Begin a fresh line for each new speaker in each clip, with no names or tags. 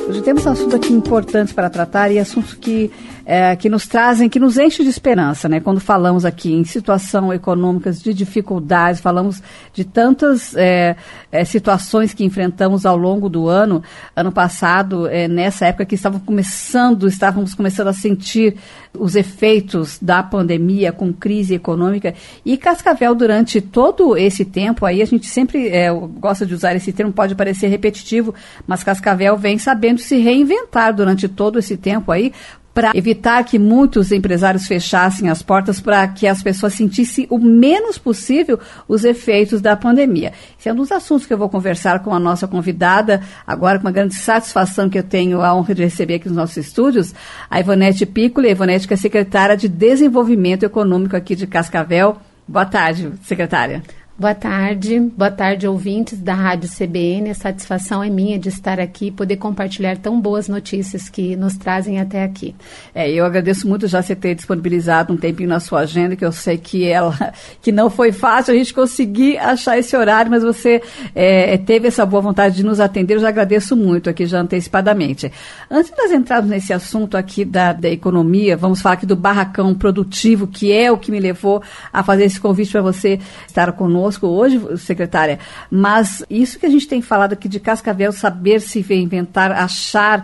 Hoje temos um assunto aqui importante para tratar e assuntos que nos trazem, que nos enchem de esperança, né? Quando falamos aqui em situação econômicas de dificuldades, falamos de tantas situações que enfrentamos ao longo do ano passado, nessa época que estávamos começando a sentir os efeitos da pandemia com crise econômica. E Cascavel, durante todo esse tempo, aí a gente sempre gosta de usar esse termo, pode parecer repetitivo, mas Cascavel vem sabendo se reinventar durante todo esse tempo aí, para evitar que muitos empresários fechassem as portas, para que as pessoas sentissem o menos possível os efeitos da pandemia. Esse é um dos assuntos que eu vou conversar com a nossa convidada, agora com uma grande satisfação que eu tenho a honra de receber aqui nos nossos estúdios, a Ivonete Piccoli. A Ivonete, que é secretária de Desenvolvimento Econômico aqui de Cascavel. Boa tarde, secretária.
Boa tarde, ouvintes da Rádio CBN. A satisfação é minha de estar aqui e poder compartilhar tão boas notícias que nos trazem até aqui.
Eu agradeço muito já você ter disponibilizado um tempinho na sua agenda, que eu sei que não foi fácil a gente conseguir achar esse horário, mas você teve essa boa vontade de nos atender. Eu já agradeço muito aqui já antecipadamente. Antes de nós entrarmos nesse assunto aqui da economia, vamos falar aqui do barracão produtivo, que é o que me levou a fazer esse convite para você estar conosco hoje, secretária, mas isso que a gente tem falado aqui de Cascavel, saber se reinventar, achar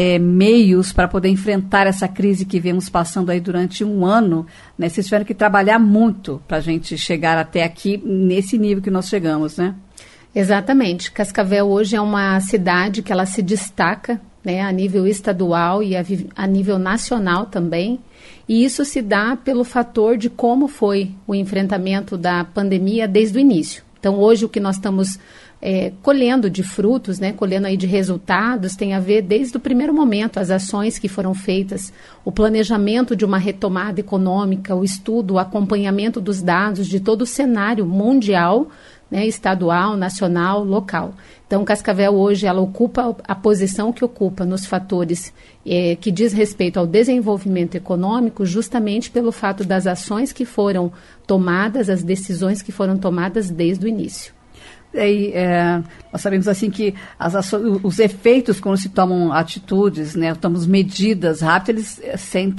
meios para poder enfrentar essa crise que vemos passando aí durante um ano, né? Vocês tiveram que trabalhar muito para a gente chegar até aqui, nesse nível que nós chegamos, né?
Exatamente. Cascavel hoje é uma cidade que ela se destaca, né, a nível estadual e a nível nacional também. E isso se dá pelo fator de como foi o enfrentamento da pandemia desde o início. Então, hoje o que nós estamos colhendo de frutos, né, colhendo aí de resultados, tem a ver desde o primeiro momento, as ações que foram feitas, o planejamento de uma retomada econômica, o estudo, o acompanhamento dos dados de todo o cenário mundial, né, estadual, nacional, local. Então, Cascavel hoje ela ocupa a posição que ocupa nos fatores que diz respeito ao desenvolvimento econômico, justamente pelo fato das ações que foram tomadas, as decisões que foram tomadas desde o início.
Nós sabemos assim que os efeitos quando se tomam atitudes, né, tomamos medidas rápidas, eles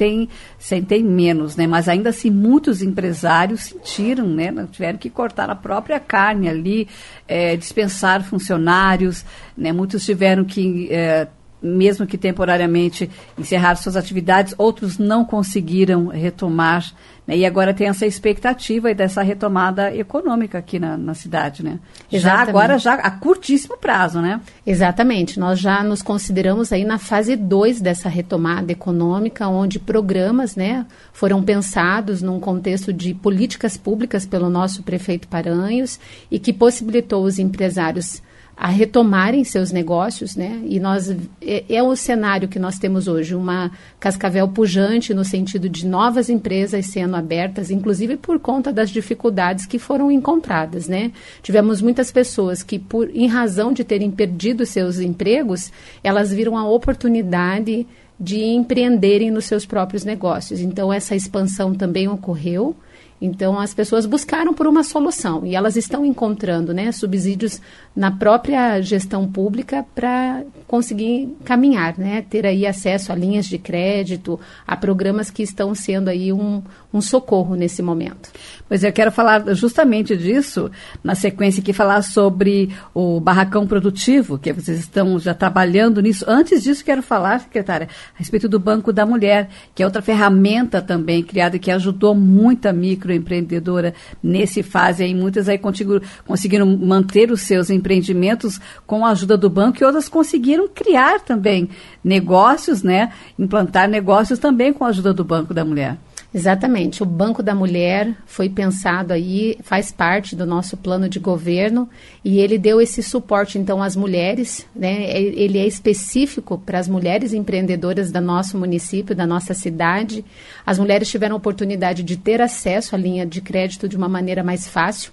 sentem menos, né, mas ainda assim muitos empresários sentiram, né, tiveram que cortar a própria carne ali, dispensar funcionários, né, muitos tiveram que mesmo que temporariamente encerrar suas atividades, outros não conseguiram retomar, né? E agora tem essa expectativa dessa retomada econômica aqui na cidade, né? Já a curtíssimo prazo, né?
Exatamente. Nós já nos consideramos aí na fase 2 dessa retomada econômica, onde programas, né, foram pensados num contexto de políticas públicas pelo nosso prefeito Paranhos e que possibilitou os empresários a retomarem seus negócios, né? E é o cenário que nós temos hoje, uma Cascavel pujante no sentido de novas empresas sendo abertas, inclusive por conta das dificuldades que foram encontradas, né? Tivemos muitas pessoas que, em razão de terem perdido seus empregos, elas viram a oportunidade de empreenderem nos seus próprios negócios. Então, essa expansão também ocorreu. Então, as pessoas buscaram por uma solução e elas estão encontrando, né, subsídios na própria gestão pública para conseguir caminhar, né, ter aí acesso a linhas de crédito, a programas que estão sendo aí um socorro nesse momento.
Pois eu quero falar justamente disso, na sequência aqui, falar sobre o barracão produtivo, que vocês estão já trabalhando nisso. Antes disso, quero falar, secretária, a respeito do Banco da Mulher, que é outra ferramenta também criada que ajudou muito a microempreendedora nesse fase aí. Muitas aí conseguiram manter os seus empreendimentos com a ajuda do banco e outras conseguiram criar também negócios, né? Implantar negócios também com a ajuda do Banco da Mulher.
Exatamente. O Banco da Mulher foi pensado aí, faz parte do nosso plano de governo e ele deu esse suporte, então, às mulheres, né? Ele é específico para as mulheres empreendedoras do nosso município, da nossa cidade. As mulheres tiveram a oportunidade de ter acesso à linha de crédito de uma maneira mais fácil.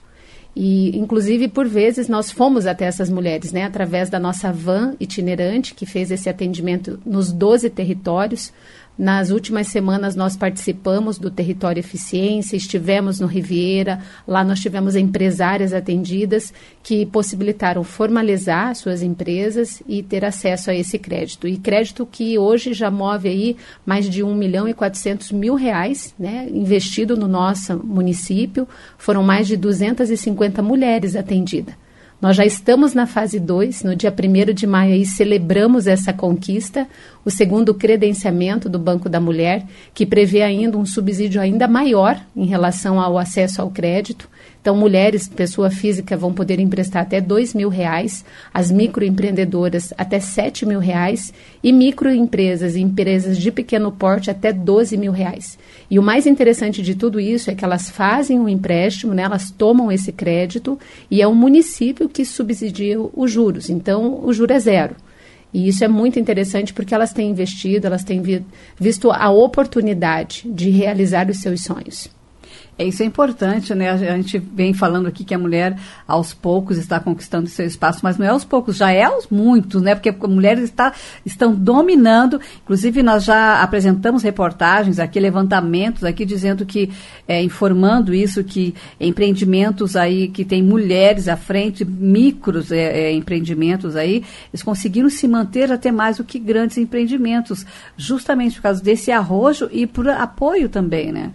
E, inclusive, por vezes, nós fomos até essas mulheres, né, através da nossa van itinerante, que fez esse atendimento nos 12 territórios, Nas últimas semanas nós participamos do Território Eficiência, estivemos no Riviera, lá nós tivemos empresárias atendidas que possibilitaram formalizar suas empresas e ter acesso a esse crédito. E crédito que hoje já move aí mais de R$1.400.000, né, investido no nosso município. Foram mais de 250 mulheres atendidas. Nós já estamos na fase 2, no dia 1º de maio aí celebramos essa conquista, o segundo credenciamento do Banco da Mulher, que prevê ainda um subsídio ainda maior em relação ao acesso ao crédito. Então, mulheres, pessoa física, vão poder emprestar até R$2.000, as microempreendedoras até R$7.000 e microempresas e empresas de pequeno porte até R$12.000. E o mais interessante de tudo isso é que elas fazem um empréstimo, né, elas tomam esse crédito e é o município que subsidia os juros. Então, o juro é zero. E isso é muito interessante porque elas têm investido, elas têm visto a oportunidade de realizar os seus sonhos.
Isso é importante, né? A gente vem falando aqui que a mulher, aos poucos, está conquistando seu espaço, mas não é aos poucos, já é aos muitos, né? Porque as mulheres estão dominando. Inclusive, nós já apresentamos reportagens aqui, levantamentos aqui, dizendo que, informando isso, que empreendimentos aí que tem mulheres à frente, micros empreendimentos aí, eles conseguiram se manter até mais do que grandes empreendimentos, justamente por causa desse arrojo e por apoio também, né?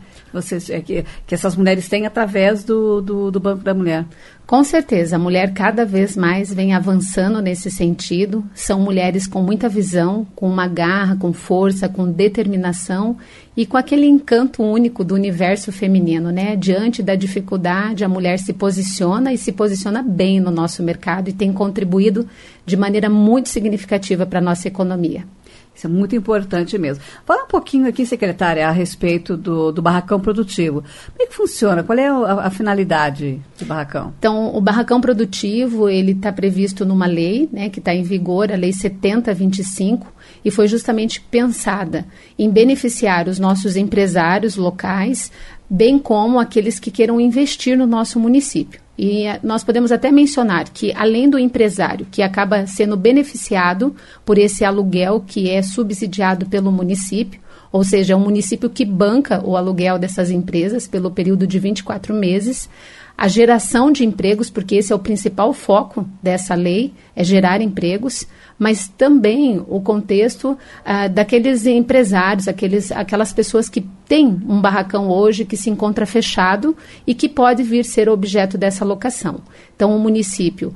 Que essas mulheres têm através do Banco da Mulher.
Com certeza, a mulher cada vez mais vem avançando nesse sentido. São mulheres com muita visão, com uma garra, com força, com determinação e com aquele encanto único do universo feminino, né? Diante da dificuldade, a mulher se posiciona e se posiciona bem no nosso mercado e tem contribuído de maneira muito significativa para a nossa economia.
Isso é muito importante mesmo. Fala um pouquinho aqui, secretária, a respeito do barracão produtivo. Como é que funciona? Qual é a finalidade do barracão?
Então, o barracão produtivo, ele está previsto numa lei, né, que está em vigor, a Lei 7025, e foi justamente pensada em beneficiar os nossos empresários locais, bem como aqueles que queiram investir no nosso município. E nós podemos até mencionar que, além do empresário que acaba sendo beneficiado por esse aluguel que é subsidiado pelo município, ou seja, é um município que banca o aluguel dessas empresas pelo período de 24 meses, a geração de empregos, porque esse é o principal foco dessa lei, é gerar empregos, mas também o contexto daqueles empresários, aquelas pessoas que têm um barracão hoje que se encontra fechado e que pode vir ser objeto dessa locação. Então, o município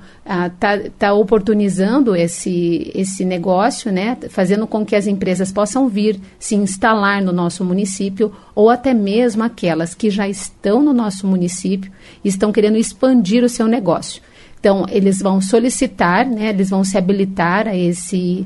está oportunizando esse negócio, né, fazendo com que as empresas possam vir se instalar no nosso município ou até mesmo aquelas que já estão no nosso município e estão querendo expandir o seu negócio. Então, eles vão solicitar, né, eles vão se habilitar a esse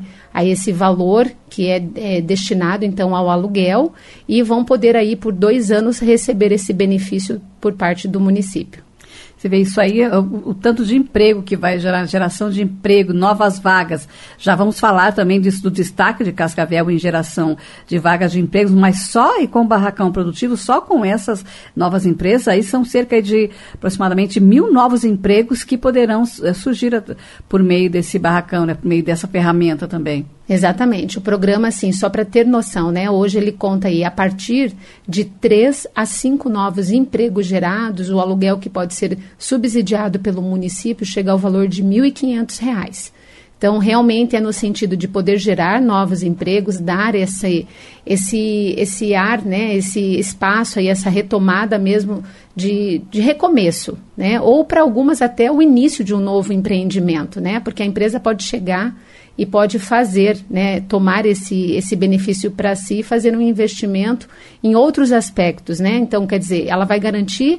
valor que é destinado, então, ao aluguel e vão poder aí, por 2 anos, receber esse benefício por parte do município.
Você vê isso aí, o tanto de emprego que vai gerar, geração de emprego, novas vagas. Já vamos falar também disso, do destaque de Cascavel em geração de vagas de empregos, mas só e com o barracão produtivo, só com essas novas empresas, aí são cerca de aproximadamente 1.000 novos empregos que poderão surgir por meio desse barracão, né, por meio dessa ferramenta também.
Exatamente. O programa, assim, só para ter noção, né? Hoje ele conta aí, a partir de 3 a 5 novos empregos gerados, o aluguel que pode ser subsidiado pelo município chega ao valor de R$ 1.500. Então, realmente é no sentido de poder gerar novos empregos, dar esse ar, né? Esse espaço aí, essa retomada mesmo de recomeço, né? Ou para algumas até o início de um novo empreendimento, né? Porque a empresa pode chegar e pode fazer, né, tomar esse benefício para si, fazer um investimento em outros aspectos, né? Então, quer dizer, ela vai garantir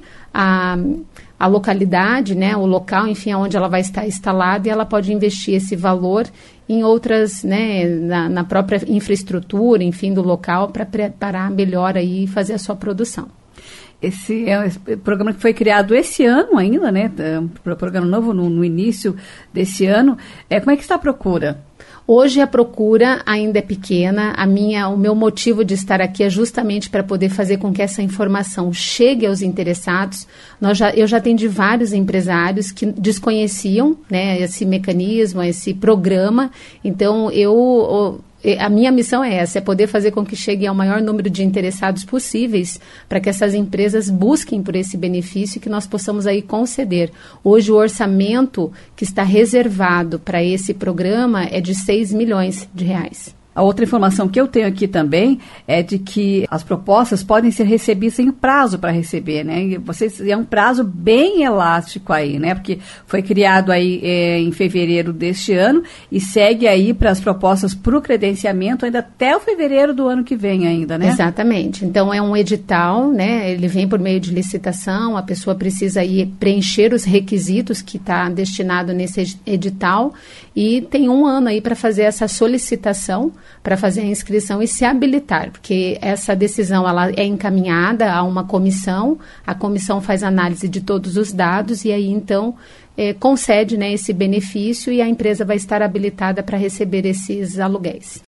a localidade, né, o local, enfim, onde ela vai estar instalada, e ela pode investir esse valor em outras, né, na própria infraestrutura, enfim, do local, para preparar melhor aí e fazer a sua produção.
Esse é um programa que foi criado esse ano ainda, né? Programa novo no início desse ano. Como é que está a procura?
Hoje a procura ainda é pequena. O meu motivo de estar aqui é justamente para poder fazer com que essa informação chegue aos interessados. Eu já atendi vários empresários que desconheciam, né, esse mecanismo, esse programa. Então, eu a minha missão é essa, é poder fazer com que chegue ao maior número de interessados possíveis para que essas empresas busquem por esse benefício e que nós possamos aí conceder. Hoje o orçamento que está reservado para esse programa é de 6 milhões de reais.
A outra informação que eu tenho aqui também é de que as propostas podem ser recebidas em prazo para receber, né? E é um prazo bem elástico aí, né? Porque foi criado aí em fevereiro deste ano e segue aí para as propostas para o credenciamento ainda até o fevereiro do ano que vem ainda, né?
Exatamente. Então é um edital, né? Ele vem por meio de licitação, a pessoa precisa aí preencher os requisitos que está destinado nesse edital e tem um ano aí para fazer essa solicitação, para fazer a inscrição e se habilitar, porque essa decisão ela é encaminhada a uma comissão, a comissão faz análise de todos os dados e aí então concede, né, esse benefício e a empresa vai estar habilitada para receber esses aluguéis.